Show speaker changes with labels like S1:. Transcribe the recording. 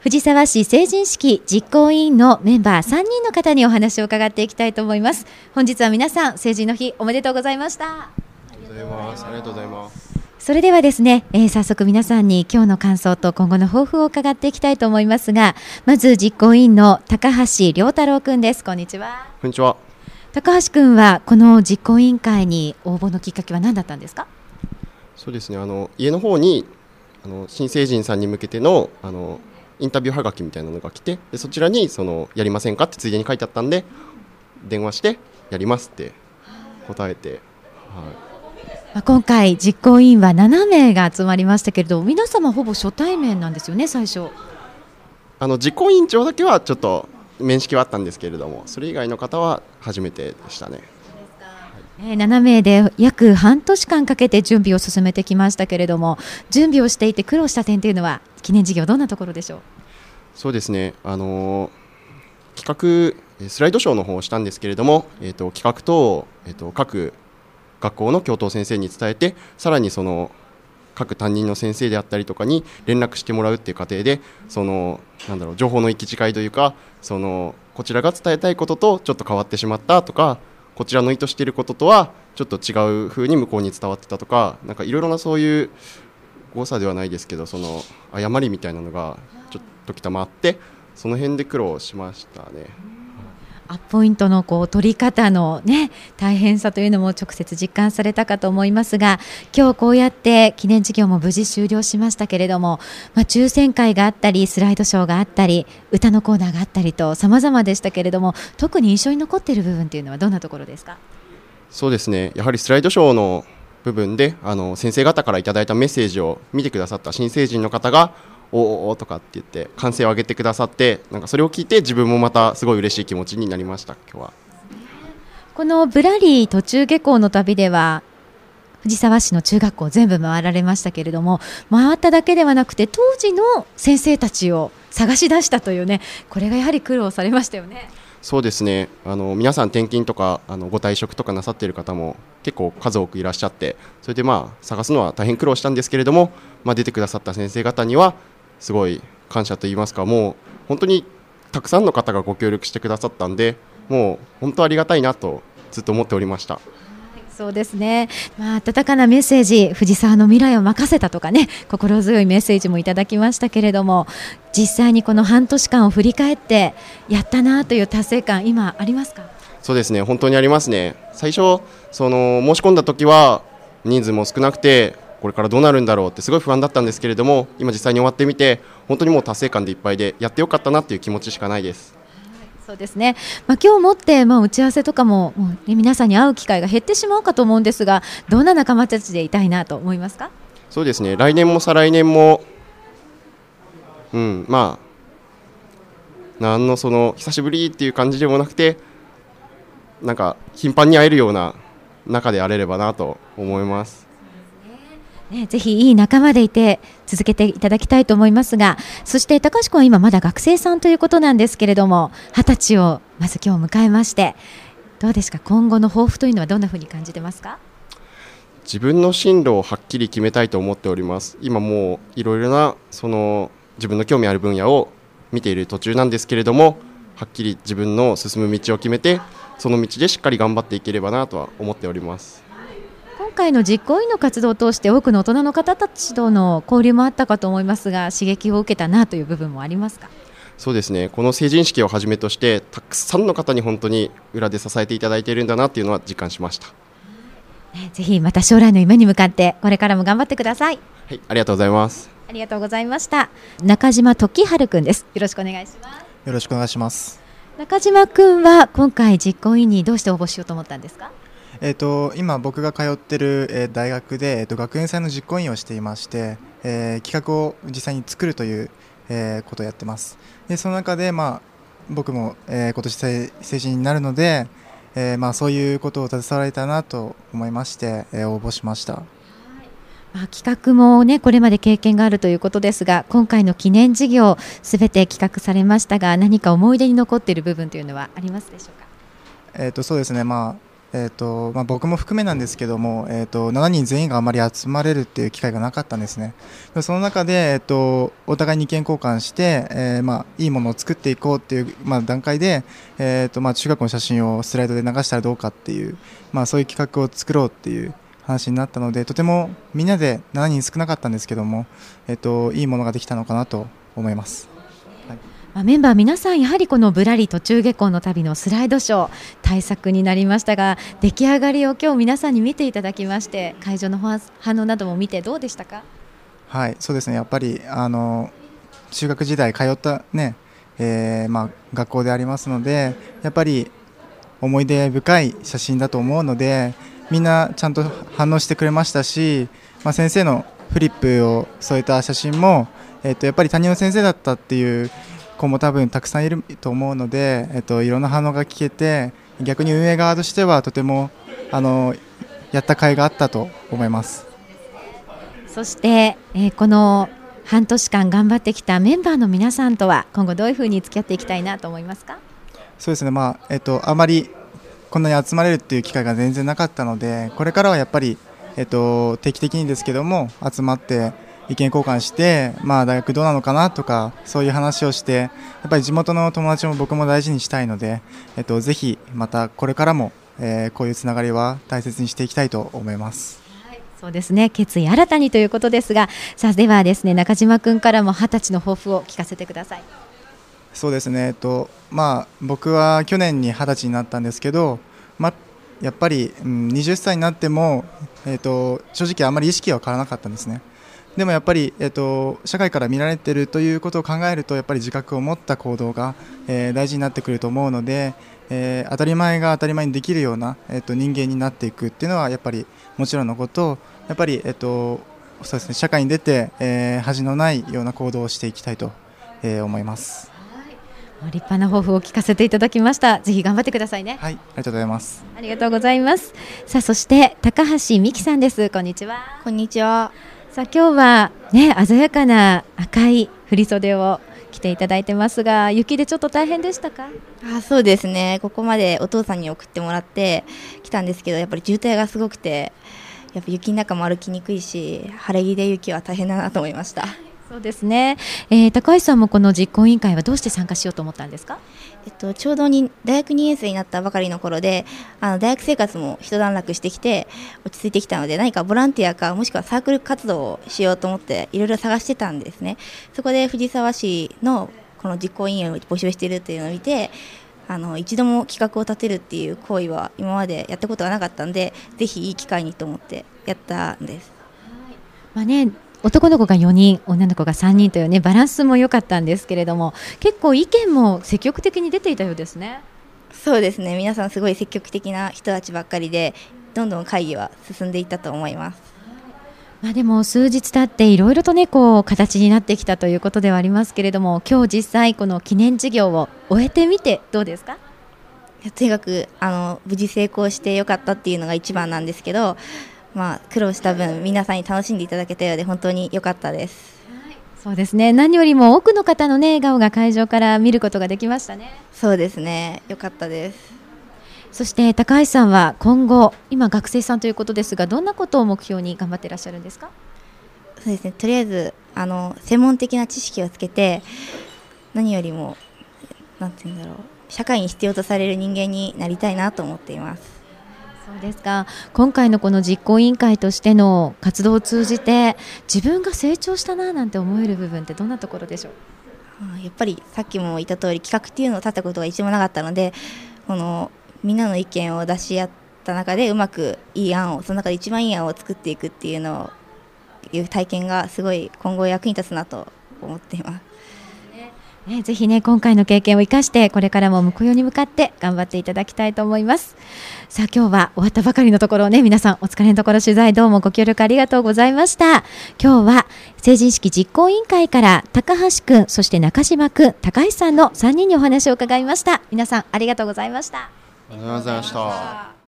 S1: 藤沢市成人式実行委員のメンバー3人の方にお話を伺っていきたいと思います。本日は皆さん成人の日おめでとうございました。
S2: ありがとうございます。
S1: それではですね、早速皆さんに今日の感想と今後の抱負を伺っていきたいと思いますが、まず実行委員の高橋良太郎くんです。こんにちは。
S2: こんにちは。
S1: 高橋くんはこの実行委員会に応募のきっかけは何だったんですか？
S2: そうですね、家の方に新成人さんに向けてのインタビューはがきみたいなのが来て、でそちらにやりませんかってついでに書いてあったんで、電話してやりますって答えて、
S1: 今回実行委員は7名が集まりましたけれど、皆様ほぼ初対面なんですよね。最初
S2: 実行委員長だけはちょっと面識はあったんですけれども、それ以外の方は初めてでしたね。
S1: 7名で約半年間かけて準備を進めてきましたけれども、準備をしていて苦労した点というのは記念事業どんなところでしょう？
S2: そうですね、企画スライドショーの方をしたんですけれども、企画と、各学校の教頭先生に伝えて、さらに各担任の先生であったりとかに連絡してもらうっていう過程で、情報の行き違いというか、こちらが伝えたいこととちょっと変わってしまったとか、こちらの意図していることとはちょっと違う風に向こうに伝わってたとか、なんかいろいろなそういう誤差ではないですけど、誤りみたいなのがちょっときたまって、その辺で苦労しましたね。
S1: アポイントの取り方の、大変さというのも直接実感されたかと思いますが、今日こうやって記念事業も無事終了しましたけれども、抽選会があったりスライドショーがあったり歌のコーナーがあったりと様々でしたけれども、特に印象に残っている部分というのはどんなところですか？
S2: そうですね、やはりスライドショーの部分で先生方からいただいたメッセージを見てくださった新成人の方がおーとかって言って歓声を上げてくださって、なんかそれを聞いて自分もまたすごい嬉しい気持ちになりました。今日は
S1: このぶらり途中下校の旅では藤沢市の中学校全部回られましたけれども、回っただけではなくて当時の先生たちを探し出したというね、これがやはり苦労されましたよね。
S2: そうですね、皆さん転勤とかご退職とかなさっている方も結構数多くいらっしゃって、それで探すのは大変苦労したんですけれども、出てくださった先生方にはすごい感謝といいますか、もう本当にたくさんの方がご協力してくださったんで、もう本当ありがたいなとずっと思っておりました。
S1: そうですね、温かなメッセージ、藤沢の未来を任せたとかね、心強いメッセージもいただきましたけれども、実際にこの半年間を振り返ってやったなという達成感、今ありますか？
S2: そうですね、本当にありますね。最初申し込んだ時は人数も少なくて、これからどうなるんだろうってすごい不安だったんですけれども、今実際に終わってみて本当にもう達成感でいっぱいで、やってよかったなっていう気持ちしかないです。
S1: そうですね、今日もって、打ち合わせとかも、皆さんに会う機会が減ってしまうかと思うんですが、どんな仲間たちでいたいなと思いますか？
S2: そうですね、来年も再来年も、なんの久しぶりっていう感じでもなくて、なんか頻繁に会えるような仲であれればなと思います。
S1: ぜひいい仲間でいて続けていただきたいと思いますが、そして高橋君は今まだ学生さんということなんですけれども、20歳をまず今日迎えまして、どうですか？今後の抱負というのはどんなふうに感じてますか？
S2: 自分の進路をはっきり決めたいと思っております。今もういろいろな自分の興味ある分野を見ている途中なんですけれども、はっきり自分の進む道を決めて、その道でしっかり頑張っていければなとは思っております。
S1: 今回の実行委員の活動を通して多くの大人の方たちとの交流もあったかと思いますが、刺激を受けたなという部分もありますか？
S2: そうですね、この成人式をはじめとしてたくさんの方に本当に裏で支えていただいているんだなというのは実感しました。
S1: ぜひまた将来の夢に向かってこれからも頑張ってください。
S2: はい、ありがとうございます。
S1: ありがとうございました。中島時春くんです。よろしくお願いします。
S3: よろしくお願いします。
S1: 中島くんは今回実行委員にどうして応募しようと思ったんですか？
S3: 今僕が通っている、大学で、学園祭の実行委員をしていまして、企画を実際に作るという、ことをやってます。でその中で、僕も、今年成人になるので、そういうことを携われたなと思いまして、応募しました。
S1: 企画も、これまで経験があるということですが、今回の記念事業すべて企画されましたが、何か思い出に残っている部分というのはありますでしょうか？
S3: そうですね、 僕も含めなんですけども、7人全員があまり集まれるっていう機会がなかったんですね。その中で、お互いに意見交換して、いいものを作っていこうっていう、段階で、中学校の写真をスライドで流したらどうかっていう、そういう企画を作ろうっていう話になったので、とてもみんなで7人少なかったんですけども、いいものができたのかなと思います。
S1: メンバー皆さんやはりこのぶらり途中下校の旅のスライドショー大作になりましたが、出来上がりを今日皆さんに見ていただきまして、会場の反応なども見てどうでしたか？
S3: はい、そうですね、やっぱり中学時代通ったね、学校でありますので、やっぱり思い出深い写真だと思うので、みんなちゃんと反応してくれましたし、先生のフリップを添えた写真も、やっぱり担任の先生だったっていう子も多分たくさんいると思うので、いろんな反応が聞けて、逆に運営側としてはとてもやった甲斐があったと思います。
S1: そして、この半年間頑張ってきたメンバーの皆さんとは今後どういうふうに付き合っていきたいなと思いますか？
S3: そうですね、あまりこんなに集まれるっていう機会が全然なかったので、これからはやっぱり、定期的にですけども集まって意見交換して、大学どうなのかなとかそういう話をして、やっぱり地元の友達も僕も大事にしたいので、ぜひまたこれからも、こういうつながりは大切にしていきたいと思います。
S1: はい、そうですね、決意新たにということですが、さあではですね、中島君からも20歳の抱負を聞かせてください。
S3: そうですね、僕は去年に20歳になったんですけど、やっぱり、20歳になっても、正直あまり意識は変わらなかったんですね。でもやっぱり、社会から見られているということを考えると、やっぱり自覚を持った行動が、大事になってくると思うので、当たり前が当たり前にできるような、人間になっていくっていうのはやっぱりもちろんのこと、やっぱり、そうですね、社会に出て、恥のないような行動をしていきたいと、思います。
S1: 立派な抱負を聞かせていただきました。ぜひ頑張ってくださいね。
S3: はい、ありがとうございます。
S1: ありがとうございます。さあそして高橋美希さんです。こんにちは。
S4: こんにちは。
S1: さあ今日はね、鮮やかな赤い振袖を着ていただいてますが、雪でちょっと大変でしたか？
S4: そうですね、ここまでお父さんに送ってもらって来たんですけど、やっぱり渋滞がすごくて、やっぱ雪の中も歩きにくいし、晴れ着で雪は大変だなと思いました。
S1: そうですね、高橋さんもこの実行委員会はどうして参加しようと思ったんですか？
S4: ちょうど大学2年生になったばかりの頃で、大学生活も一段落してきて落ち着いてきたので、何かボランティアかもしくはサークル活動をしようと思っていろいろ探してたんですね。そこで藤沢市のこの実行委員を募集しているというのを見て、一度も企画を立てるっていう行為は今までやったことがなかったので、ぜひいい機会にと思ってやったんです。
S1: 男の子が4人、女の子が3人というね、バランスも良かったんですけれども、結構意見も積極的に出ていたようですね。
S4: そうですね、皆さんすごい積極的な人たちばっかりで、どんどん会議は進んでいったと思います。
S1: でも数日経っていろいろとね、こう形になってきたということではありますけれども、今日実際この記念事業を終えてみてどうですか？
S4: とにかく無事成功してよかったっていうのが一番なんですけど、苦労した分皆さんに楽しんでいただけたようで本当に良かったです。
S1: そうですね、何よりも多くの方の、ね、笑顔が会場から見ることができましたね。
S4: そうですね、良かったです。
S1: そして高橋さんは今後、今学生さんということですが、どんなことを目標に頑張っていらっしゃるんですか？
S4: そうですね、とりあえず専門的な知識をつけて、何よりも社会に必要とされる人間になりたいなと思っています。
S1: そうですか。今回のこの実行委員会としての活動を通じて自分が成長したななんて思える部分ってどんなところでしょう？
S4: やっぱりさっきも言った通り、企画っていうのを立ったことが一度もなかったので、みんなの意見を出し合った中でうまくいい案を、その中で一番いい案を作っていくっていう体験がすごい今後役に立つなと思っています。
S1: ぜひね、今回の経験を生かしてこれからも向こうに向かって頑張っていただきたいと思います。さあ今日は終わったばかりのところをね、皆さんお疲れのところ取材どうもご協力ありがとうございました。今日は成人式実行委員会から高橋くん、そして中島くん、高橋さんの3人にお話を伺いました。皆さんありがとうございました。
S2: ありがとうございました。